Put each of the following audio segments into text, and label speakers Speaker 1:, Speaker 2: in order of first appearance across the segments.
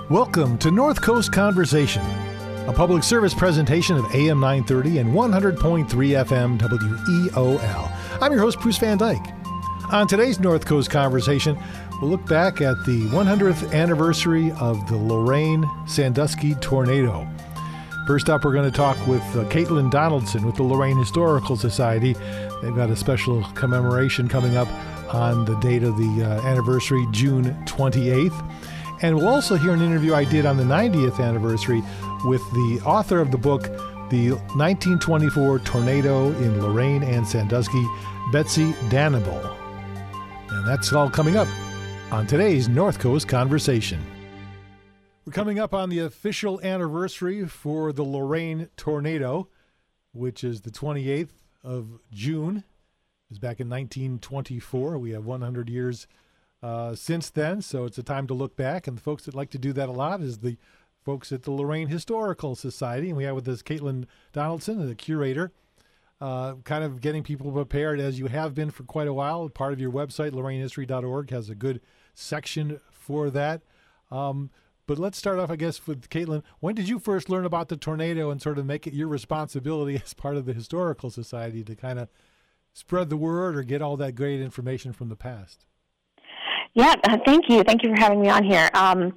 Speaker 1: Welcome to North Coast Conversation, a public service presentation of AM 930 and 100.3 FM WEOL. I'm your host, Bruce Van Dyke. On today's North Coast Conversation, we'll look back at the 100th anniversary of the Lorraine Sandusky tornado. First up, we're going to talk with Caitlin Donaldson with the Lorraine Historical Society. They've got a special commemoration coming up on the date of the anniversary, June 28th. And we'll also hear an interview I did on the 90th anniversary with the author of the book, The 1924 Tornado in Lorraine and Sandusky, Betsy Danable. And that's all coming up on today's North Coast Conversation. We're coming up on the official anniversary for the Lorraine tornado, which is the 28th of June. It was back in 1924. We have 100 years since then, so it's a time to look back. And the folks that like to do that a lot is the folks at the Lorraine Historical Society. And we have with us Caitlin Donaldson, the curator, kind of getting people prepared as you have been for quite a while. Part of your website, lorrainehistory.org, has a good section for that. But let's start off, I guess, with Caitlin. When did you first learn about the tornado and sort of make it your responsibility as part of the Historical Society to kind of spread the word or get all that great information from the past?
Speaker 2: Yeah, thank you. Thank you for having me on here.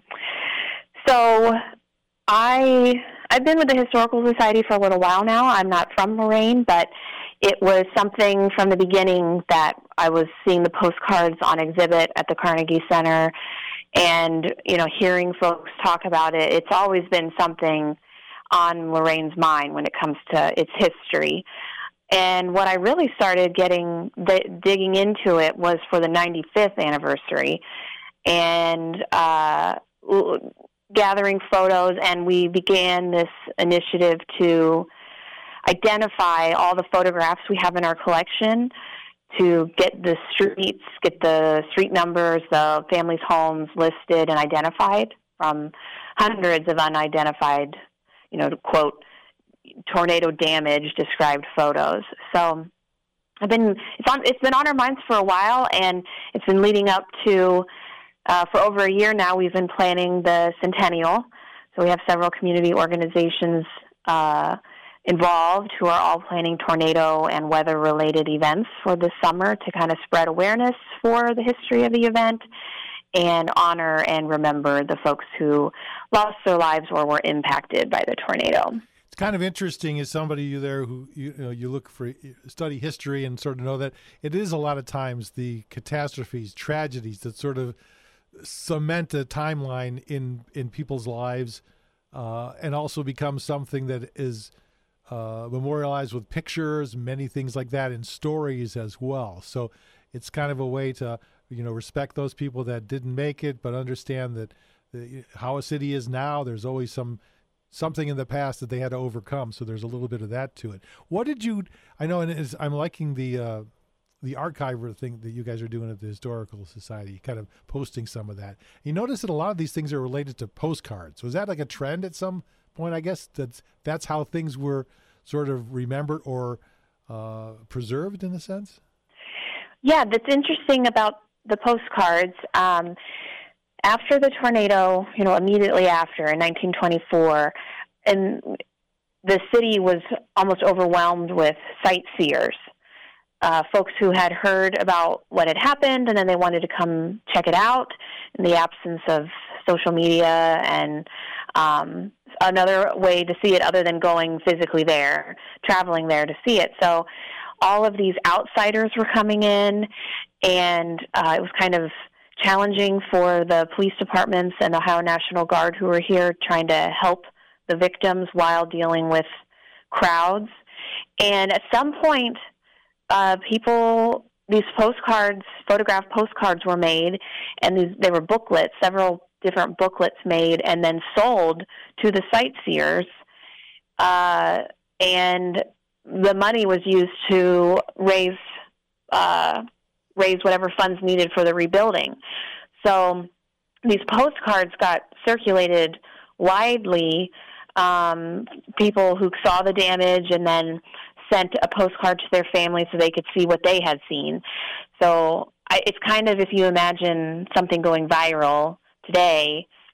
Speaker 2: So I've been with the Historical Society for a little while now. I'm not from Lorraine, but it was something from the beginning that I was seeing the postcards on exhibit at the Carnegie Center and, hearing folks talk about it. It's always been something on Lorraine's mind when it comes to its history. And what I really started digging into it was for the 95th anniversary and gathering photos, and we began this initiative to identify all the photographs we have in our collection, to get the streets, get the street numbers, the families' homes listed and identified from hundreds of unidentified, to quote, tornado damage described photos. So it's been on our minds for a while, and it's been leading up to for over a year now. We've been planning the centennial. So we have several community organizations involved who are all planning tornado and weather related events for this summer to kind of spread awareness for the history of the event and honor and remember the folks who lost their lives or were impacted by the tornado.
Speaker 1: It's kind of interesting as somebody there who you look for, study history and sort of know that it is a lot of times the catastrophes, tragedies that sort of cement a timeline in people's lives and also become something that is memorialized with pictures, many things like that, and stories as well. So it's kind of a way to respect those people that didn't make it, but understand that how a city is now, there's always something in the past that they had to overcome. So there's a little bit of that to it. What did you, I know, and I'm liking the archiver thing that you guys are doing at the Historical Society, kind of posting some of that. You notice that a lot of these things are related to postcards. Was that like a trend at some point? I guess that's how things were sort of remembered or preserved in a sense?
Speaker 2: Yeah, that's interesting about the postcards. After the tornado, immediately after, in 1924, and the city was almost overwhelmed with sightseers, folks who had heard about what had happened, and then they wanted to come check it out in the absence of social media and another way to see it other than going physically there, traveling there to see it. So all of these outsiders were coming in, and it was kind of challenging for the police departments and the Ohio National Guard who were here trying to help the victims while dealing with crowds. And at some point, these postcards, photographed postcards were made, and they were booklets, several different booklets made and then sold to the sightseers. And the money was used to raise whatever funds needed for the rebuilding. So these postcards got circulated widely. People who saw the damage and then sent a postcard to their family so they could see what they had seen. So it's kind of, if you imagine something going viral today,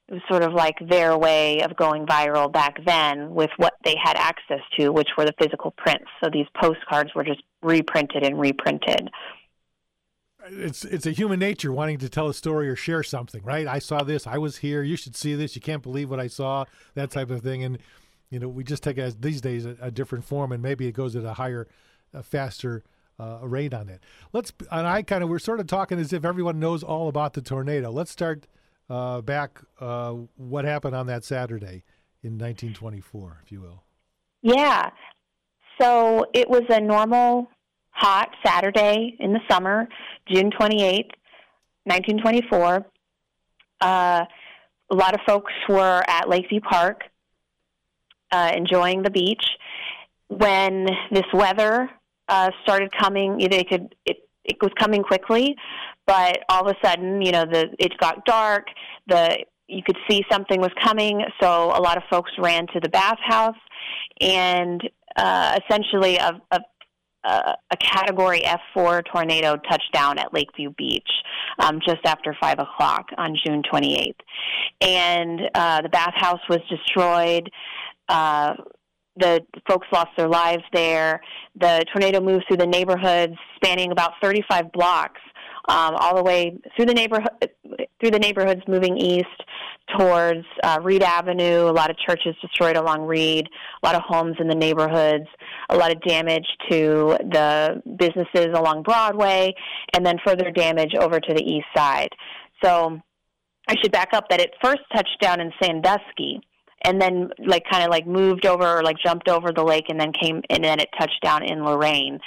Speaker 2: It was sort of like their way of going viral back then with what they had access to, which were the physical prints. So these postcards were just reprinted and reprinted.
Speaker 1: It's a human nature wanting to tell a story or share something, right? I saw this. I was here. You should see this. You can't believe what I saw, that type of thing. And, we just take it as these days a different form, and maybe it goes at a higher, faster rate on it. We're sort of talking as if everyone knows all about the tornado. Let's start back what happened on that Saturday in 1924, if you will.
Speaker 2: Yeah. So it was a normal hot Saturday in the summer, June 28th, 1924. A lot of folks were at Lakeview Park enjoying the beach. When this weather started coming, it was coming quickly, but all of a sudden, it got dark. You could see something was coming, so a lot of folks ran to the bathhouse, and essentially a Category F4 tornado touched down at Lakeview Beach just after 5 o'clock on June 28th. And the bathhouse was destroyed. The folks lost their lives there. The tornado moved through the neighborhoods, spanning about 35 blocks, all the way through the neighborhoods, moving east towards Reed Avenue. A lot of churches destroyed along Reed. A lot of homes in the neighborhoods. A lot of damage to the businesses along Broadway, and then further damage over to the east side. So I should back up that it first touched down in Sandusky, and then moved over or jumped over the lake, and then it touched down in Lorain.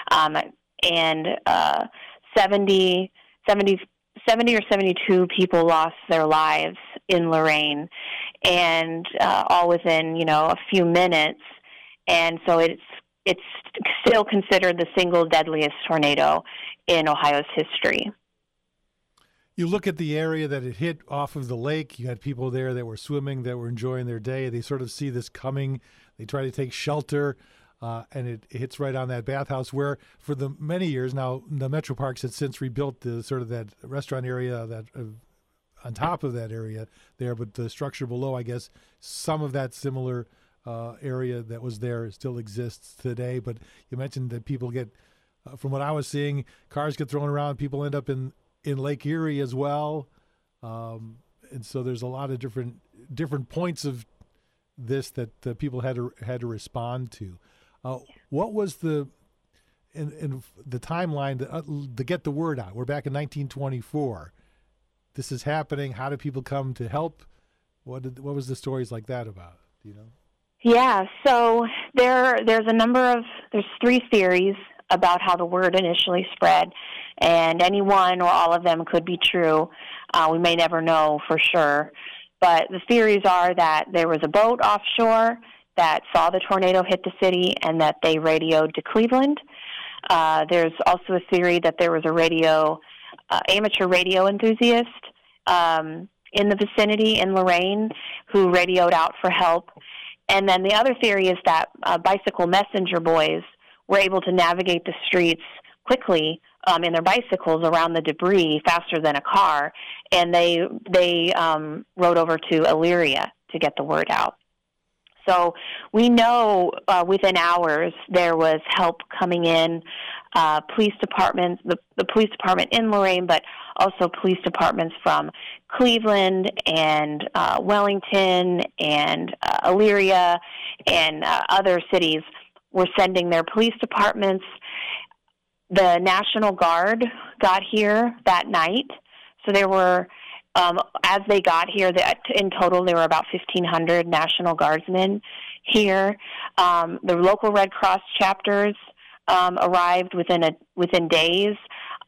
Speaker 2: 70 or 72 people lost their lives in Lorain, and all within, a few minutes. And so it's still considered the single deadliest tornado in Ohio's history.
Speaker 1: You look at the area that it hit off of the lake. You had people there that were swimming, that were enjoying their day. They sort of see this coming. They try to take shelter, and it hits right on that bathhouse where, for the many years now, the Metro Parks had since rebuilt the sort of that restaurant area that on top of that area there, but the structure below, I guess, some of that similar area that was there still exists today. But you mentioned that people get, from what I was seeing, cars get thrown around. People end up in Lake Erie as well, and so there's a lot of different points of this that people had to respond to. What was the timeline to get the word out? We're back in 1924. This is happening. How did people come to help? What was the stories like that about? Do you know?
Speaker 2: Yeah, so there's three theories about how the word initially spread, and any one or all of them could be true. We may never know for sure, but the theories are that there was a boat offshore that saw the tornado hit the city and that they radioed to Cleveland. There's also a theory that there was a amateur radio enthusiast in the vicinity in Lorain who radioed out for help. And then the other theory is that bicycle messenger boys were able to navigate the streets quickly in their bicycles around the debris faster than a car, and they rode over to Elyria to get the word out. So we know within hours there was help coming in, police departments, the police department in Lorain, but also police departments from Cleveland and Wellington and Elyria and other cities were sending their police departments. The National Guard got here that night, so there were, as they got here, in total there were about 1,500 National Guardsmen here. The local Red Cross chapters arrived within days,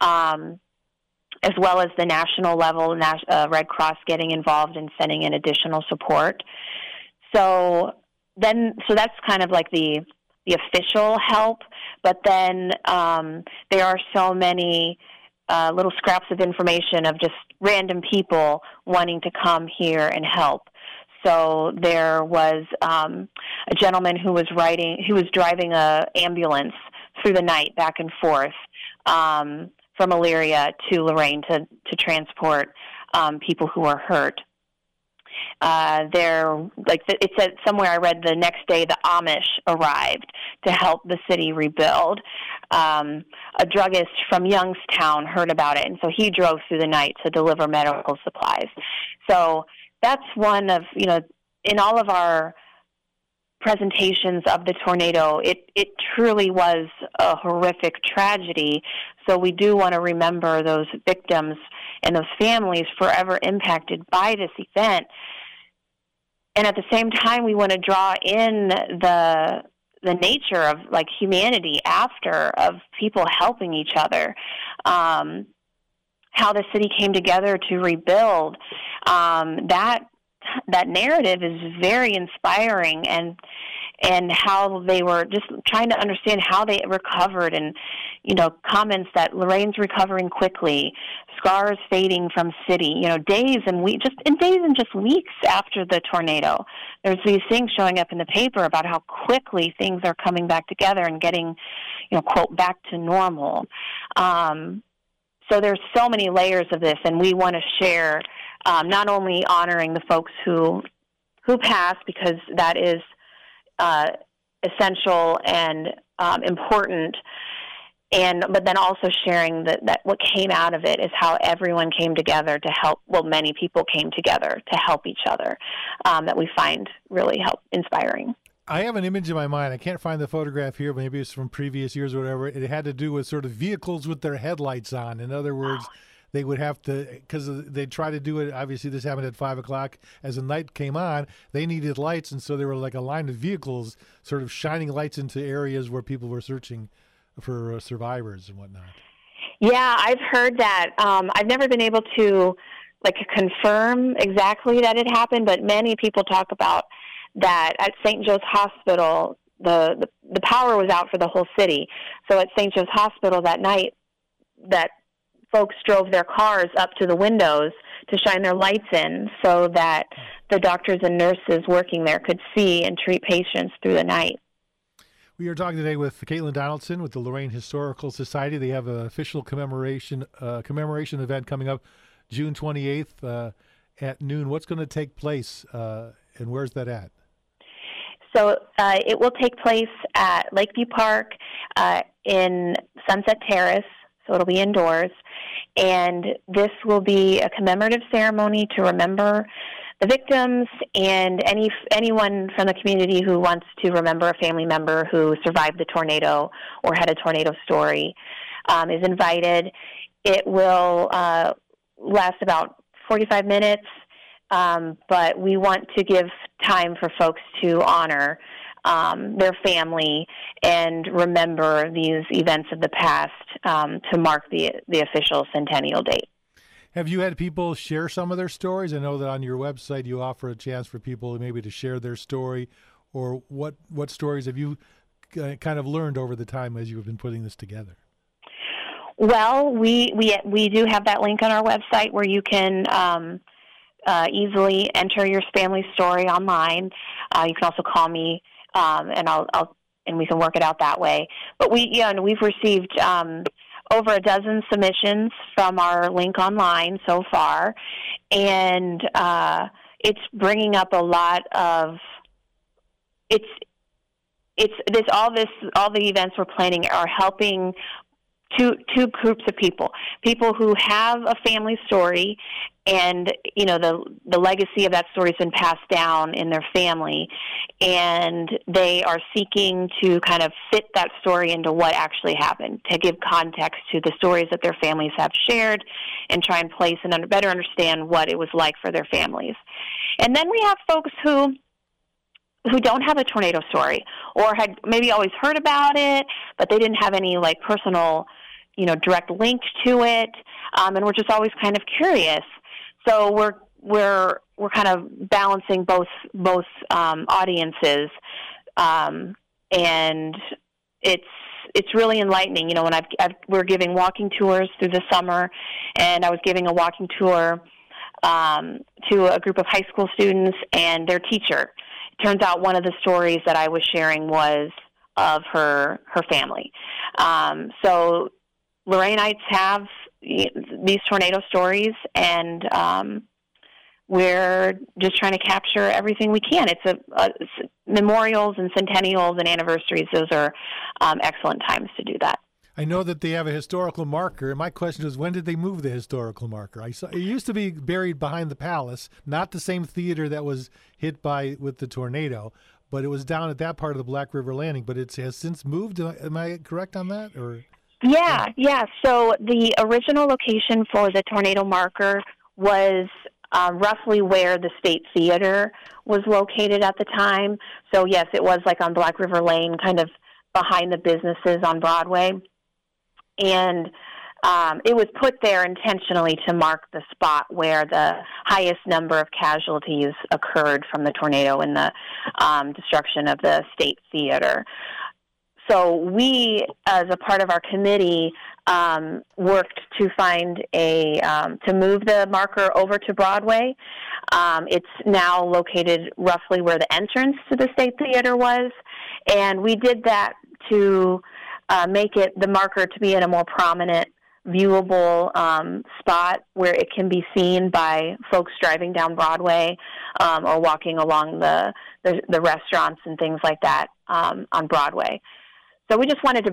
Speaker 2: as well as the national level Red Cross getting involved and sending in additional support. So that's kind of like the official help, but then there are so many little scraps of information of just random people wanting to come here and help. So there was a gentleman who was driving a ambulance through the night back and forth from Elyria to Lorain to transport people who were hurt. It said somewhere I read the next day the Amish arrived to help the city rebuild. A druggist from Youngstown heard about it, and so he drove through the night to deliver medical supplies. So that's one of, in all of our presentations of the tornado, it truly was a horrific tragedy. So we do want to remember those victims and those families forever impacted by this event. And at the same time, we want to draw in the nature of like humanity after, of people helping each other, how the city came together to rebuild. That narrative is very inspiring, and how they were just trying to understand how they recovered, and comments that Lorraine's recovering quickly, scars fading from city, days and just weeks after the tornado. There's these things showing up in the paper about how quickly things are coming back together and getting, quote, back to normal. So there's so many layers of this, and we want to share, not only honoring the folks who passed, because that is essential and important, but then also sharing that what came out of it is how everyone came together to help. Well, many people came together to help each other, that we find really inspiring.
Speaker 1: I have an image in my mind. I can't find the photograph here, but maybe it's from previous years or whatever. It had to do with sort of vehicles with their headlights on. In other words, they would have to, because they'd try to do it, obviously this happened at 5 o'clock. As the night came on, they needed lights, and so there were like a line of vehicles sort of shining lights into areas where people were searching for survivors and whatnot. Yeah,
Speaker 2: I've heard that. I've never been able to confirm exactly that it happened, but many people talk about that at St. Joe's Hospital, the power was out for the whole city. So at St. Joe's Hospital that night, that folks drove their cars up to the windows to shine their lights in so that the doctors and nurses working there could see and treat patients through the night.
Speaker 1: We are talking today with Caitlin Donaldson with the Lorain Historical Society. They have an official commemoration event coming up June 28th at noon. What's going to take place, and where's that at?
Speaker 2: So it will take place at Lakeview Park in Sunset Terrace, so it'll be indoors. And this will be a commemorative ceremony to remember the victims, and anyone from the community who wants to remember a family member who survived the tornado or had a tornado story is invited. It will last about 45 minutes, but we want to give time for folks to honor their family and remember these events of the past to mark the official centennial date.
Speaker 1: Have you had people share some of their stories? I know that on your website you offer a chance for people maybe to share their story, or what stories have you kind of learned over the time as you've been putting this together?
Speaker 2: Well, we do have that link on our website where you can easily enter your family story online. You can also call me, and we can work it out that way. But we've received over a dozen submissions from our link online so far, and it's bringing up a lot of all the events we're planning are helping two groups of people who have a family story, and the legacy of that story has been passed down in their family, and they are seeking to kind of fit that story into what actually happened, to give context to the stories that their families have shared and try and place and better understand what it was like for their families. And then we have folks who don't have a tornado story, or had maybe always heard about it, but they didn't have any personal, direct link to it, and we're just always kind of curious. So we're kind of balancing both audiences, and it's really enlightening. When we're giving walking tours through the summer, and I was giving a walking tour to a group of high school students and their teacher. Turns out one of the stories that I was sharing was of her family. So Lorainites have these tornado stories, and we're just trying to capture everything we can. It's memorials and centennials and anniversaries. Those are excellent times to do that.
Speaker 1: I know that they have a historical marker. My question is, when did they move the historical marker? I saw it used to be buried behind the palace, not the same theater that was hit with the tornado, but it was down at that part of the Black River Landing. But it has since moved. Am I correct on that? Or
Speaker 2: yeah. So the original location for the tornado marker was roughly where the State Theater was located at the time. So yes, it was like on Black River Lane, kind of behind the businesses on Broadway. And it was put there intentionally to mark the spot where the highest number of casualties occurred from the tornado and the destruction of the State Theater. So we, as a part of our committee, worked to find to move the marker over to Broadway. It's now located roughly where the entrance to the State Theater was, and we did that to make the marker to be in a more prominent, viewable spot where it can be seen by folks driving down Broadway or walking along the restaurants and things like that on Broadway. So we just wanted to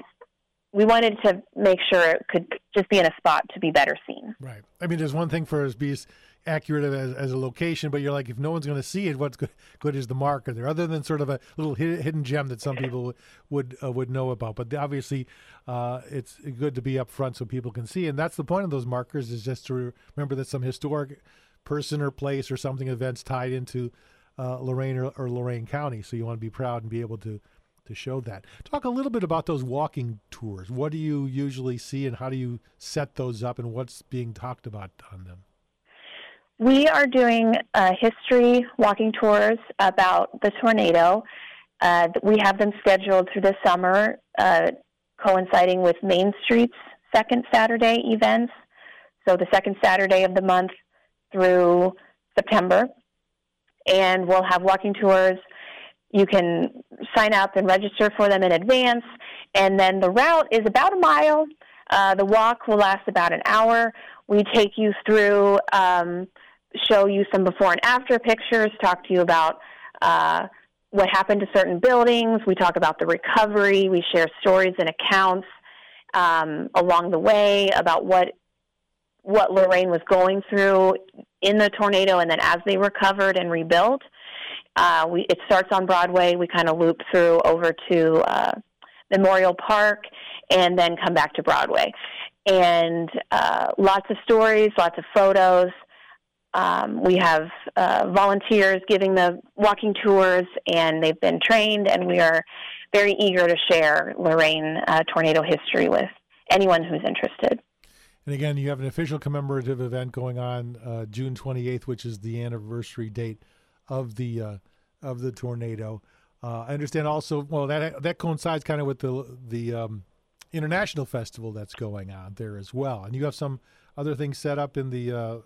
Speaker 2: we wanted to make sure it could just be in a spot to be better seen.
Speaker 1: Right. I mean, there's one thing for us to be as accurate as a location, but you're like, if no one's going to see it, what's good is the marker there, other than sort of a little hidden gem that some people would know about. But obviously, it's good to be up front so people can see. And that's the point of those markers, is just to remember that some historic person or place or something, events tied into Lorain or Lorain County. So you want to be proud and be able to show that. Talk a little bit about those walking tours. What do you usually see, and how do you set those up, and what's being talked about on them?
Speaker 2: We are doing history walking tours about the tornado. We have them scheduled through the summer, coinciding with Main Street's second Saturday events. So the second Saturday of the month through September. And we'll have walking tours. You can sign up and register for them in advance. And then the route is about a mile. The walk will last about an hour. We take you through, show you some before and after pictures, talk to you about what happened to certain buildings. We talk about the recovery. We share stories and accounts along the way about what Lorain was going through in the tornado and then as they recovered and rebuilt. It starts on Broadway. We kind of loop through over to Memorial Park and then come back to Broadway. And lots of stories, lots of photos. We have volunteers giving the walking tours, and they've been trained, and we are very eager to share Lorain tornado history with anyone who's interested.
Speaker 1: And again, you have an official commemorative event going on June 28th, which is the anniversary date of the tornado. I understand also, well, that coincides kind of with the international festival that's going on there as well. And you have some other things set up in the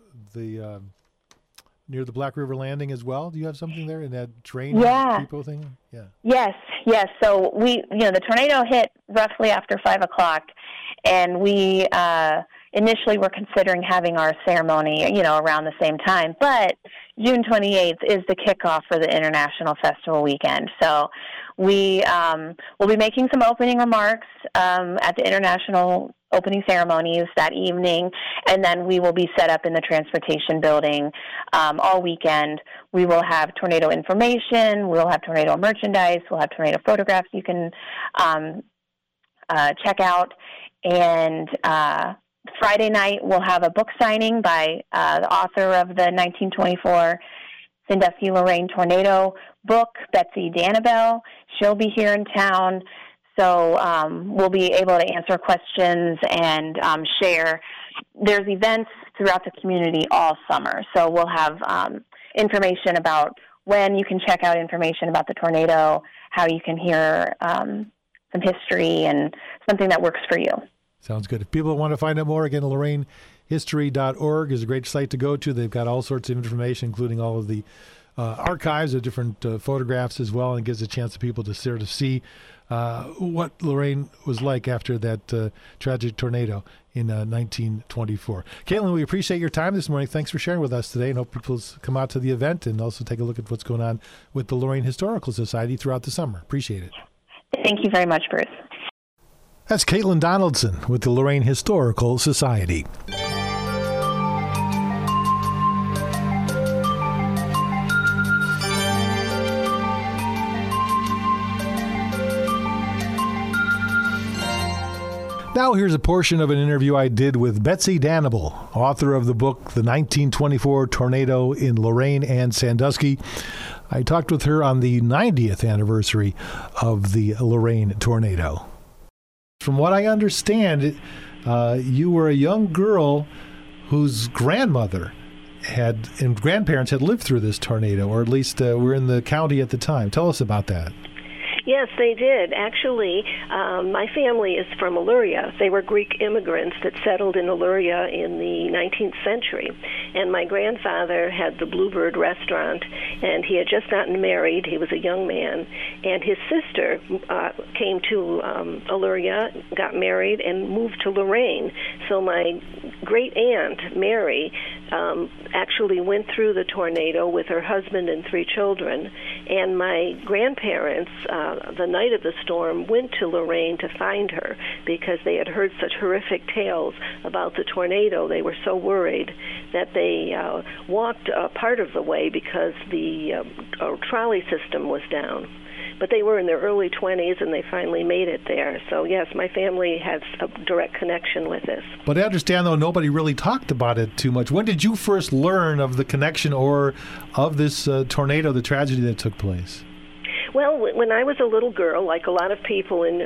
Speaker 1: near the Black River Landing as well. Do you have something there in that train depot thing? Yeah. Yes.
Speaker 2: So the tornado hit roughly after 5:00, and we initially were considering having our ceremony, around the same time. But June 28th is the kickoff for the International Festival weekend. So we will be making some opening remarks at the International opening ceremonies that evening, and then we will be set up in the transportation building all weekend. We will have tornado information, we'll have tornado merchandise, we'll have tornado photographs you can check out, and Friday night we'll have a book signing by the author of the 1924 Sandusky Lorain Tornado book, Betsy Danabel. She'll be here in town. So we'll be able to answer questions and share. There's events throughout the community all summer. So we'll have information about when you can check out information about the tornado, how you can hear some history, and something that works for you.
Speaker 1: Sounds good. If people want to find out more, again, LorainHistory.org is a great site to go to. They've got all sorts of information, including all of the archives of different photographs as well, and gives a chance to people to sort of see what Lorain was like after that tragic tornado in 1924. Caitlin, we appreciate your time this morning. Thanks for sharing with us today, and hope people come out to the event and also take a look at what's going on with the Lorain Historical Society throughout the summer. Appreciate it.
Speaker 2: Thank you very much, Bruce.
Speaker 1: That's Caitlin Donaldson with the Lorain Historical Society. Now here's a portion of an interview I did with Betsy Danable, author of the book, The 1924 Tornado in Lorain and Sandusky. I talked with her on the 90th anniversary of the Lorain tornado. From what I understand, you were a young girl whose grandmother and grandparents had lived through this tornado, or at least were in the county at the time. Tell us about that.
Speaker 3: Yes, they did. Actually, my family is from Illyria. They were Greek immigrants that settled in Illyria in the 19th century. And my grandfather had the Bluebird restaurant, and he had just gotten married. He was a young man. And his sister came to Illyria, got married, and moved to Lorain. So my great-aunt, Mary, actually went through the tornado with her husband and 3 children. And my grandparents, the night of the storm, went to Lorain to find her because they had heard such horrific tales about the tornado. They were so worried that they walked part of the way because the trolley system was down. But they were in their early 20s, and they finally made it there. So, yes, my family has a direct connection with this.
Speaker 1: But I understand, though, nobody really talked about it too much. When did you first learn of the connection or of this tornado, the tragedy that took place?
Speaker 3: Well, when I was a little girl, like a lot of people in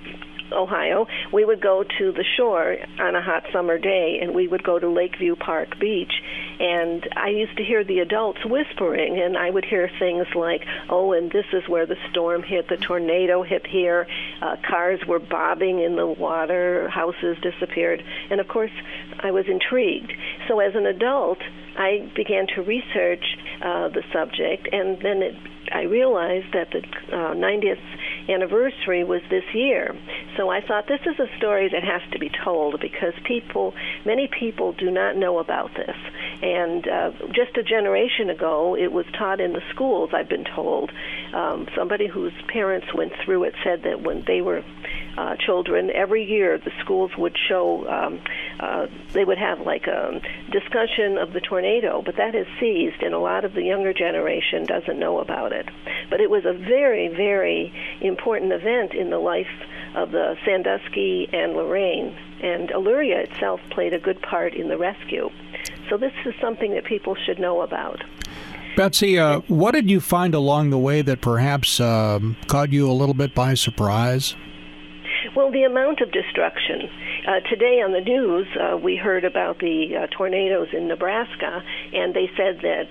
Speaker 3: Ohio, we would go to the shore on a hot summer day, and we would go to Lakeview Park Beach. And I used to hear the adults whispering, and I would hear things like, oh, and this is where the storm hit, the tornado hit here, cars were bobbing in the water, houses disappeared. And, of course, I was intrigued. So as an adult, I began to research the subject, and then I realized that the 90th anniversary was this year. So I thought, this is a story that has to be told because many people do not know about this. And just a generation ago, it was taught in the schools, I've been told. Somebody whose parents went through it said that when they were children, every year the schools would show, they would have like a discussion of the tornado, but that is ceased, and a lot of the younger generation doesn't know about it. But it was a very, very important event in the life of the Sandusky and Lorain, and Illyria itself played a good part in the rescue. So this is something that people should know about.
Speaker 4: Betsy, what did you find along the way that perhaps caught you a little bit by surprise?
Speaker 3: Well, the amount of destruction. Today on the news, we heard about the tornadoes in Nebraska, and they said that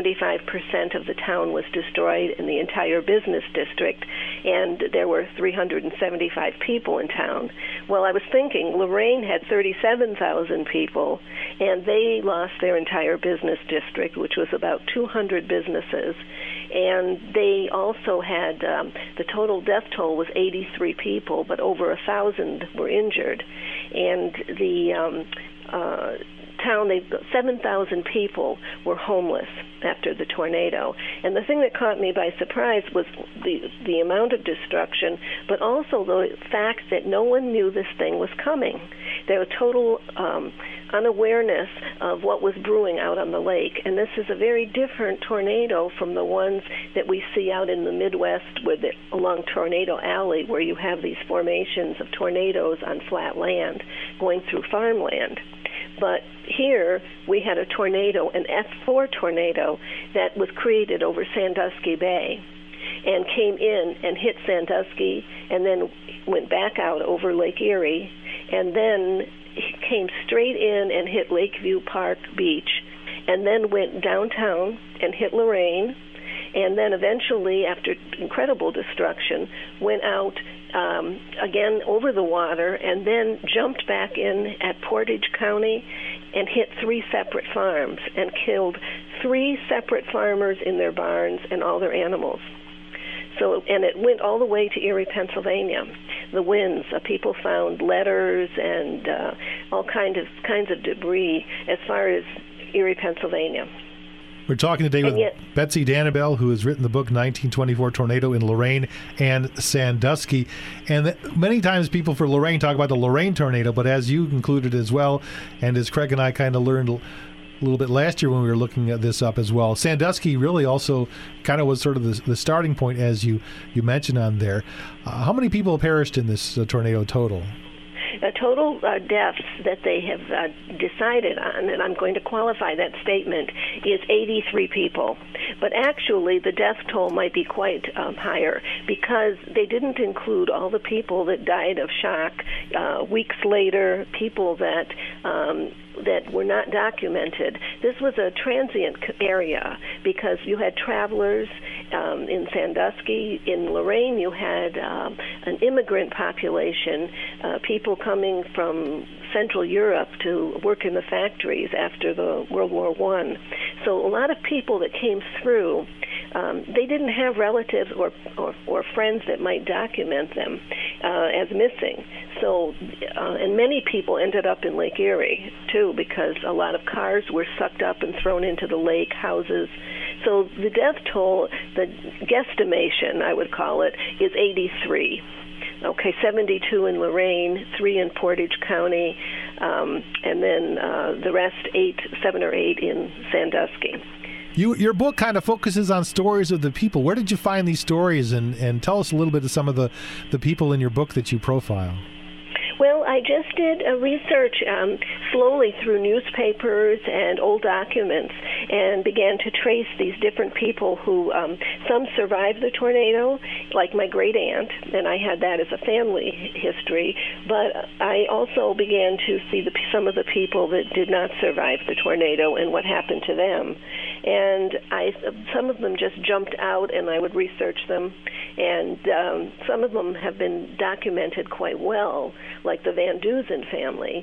Speaker 3: 75% of the town was destroyed in the entire business district, and there were 375 people in town. Well, I was thinking, Lorain had 37,000 people, and they lost their entire business district, which was about 200 businesses. And they also had, the total death toll was 83 people, but over 1,000 were injured. And the town, 7,000 people were homeless after the tornado. And the thing that caught me by surprise was the amount of destruction, but also the fact that no one knew this thing was coming. There was total unawareness of what was brewing out on the lake. And this is a very different tornado from the ones that we see out in the Midwest along Tornado Alley, where you have these formations of tornadoes on flat land going through farmland. But here we had a tornado, an F4 tornado, that was created over Sandusky Bay and came in and hit Sandusky and then went back out over Lake Erie and then came straight in and hit Lakeview Park Beach and then went downtown and hit Lorain, and then eventually, after incredible destruction, went out again over the water and then jumped back in at Portage County and hit 3 separate farms and killed 3 separate farmers in their barns and all their animals. So, and it went all the way to Erie, Pennsylvania. The winds, people found letters and all kinds of debris as far as Erie, Pennsylvania.
Speaker 1: We're talking today with Betsy Danabel, who has written the book 1924 Tornado in Lorain and Sandusky. And many times people for Lorain talk about the Lorain tornado, but as you included as well, and as Craig and I kind of learned a little bit last year when we were looking at this up as well, Sandusky really also kind of was sort of the starting point, as you mentioned on there. How many people perished in this tornado total?
Speaker 3: Total deaths that they have decided on, and I'm going to qualify that statement, is 83 people. But actually, the death toll might be quite higher because they didn't include all the people that died of shock weeks later, people that were not documented. This was a transient area because you had travelers in Sandusky. In Lorain, you had an immigrant population, people coming from Central Europe to work in the factories after the World War I. So a lot of people that came through, they didn't have relatives or friends that might document them as missing. So, and many people ended up in Lake Erie, too, because a lot of cars were sucked up and thrown into the lake, houses. So the death toll, the guesstimation, I would call it, is 83. Okay, 72 in Lorain, 3 in Portage County, and then the rest, 7 or 8 in Sandusky.
Speaker 1: Your book kind of focuses on stories of the people. Where did you find these stories? And tell us a little bit of some of the people in your book that you profile.
Speaker 3: Well, I just did a research slowly through newspapers and old documents and began to trace these different people who, some survived the tornado, like my great aunt, and I had that as a family history, but I also began to see some of the people that did not survive the tornado and what happened to them. And some of them just jumped out, and I would research them, and some of them have been documented quite well, like the Van Dusen family.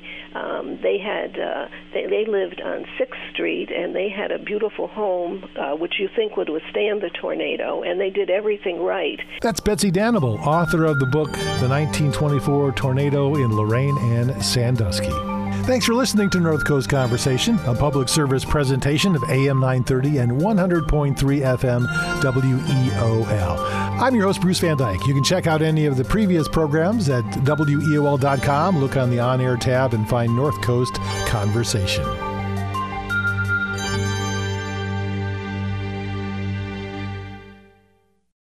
Speaker 3: They lived on 6th Street, and they had a beautiful home, which you think would withstand the tornado, and they did everything right.
Speaker 1: That's Betsy Danabel, author of the book, The 1924 Tornado in Lorain and Sandusky. Thanks for listening to North Coast Conversation, a public service presentation of AM 930 and 100.3 FM WEOL. I'm your host, Bruce Van Dyke. You can check out any of the previous programs at WEOL.com. Look on the On-Air tab and find North Coast Conversation.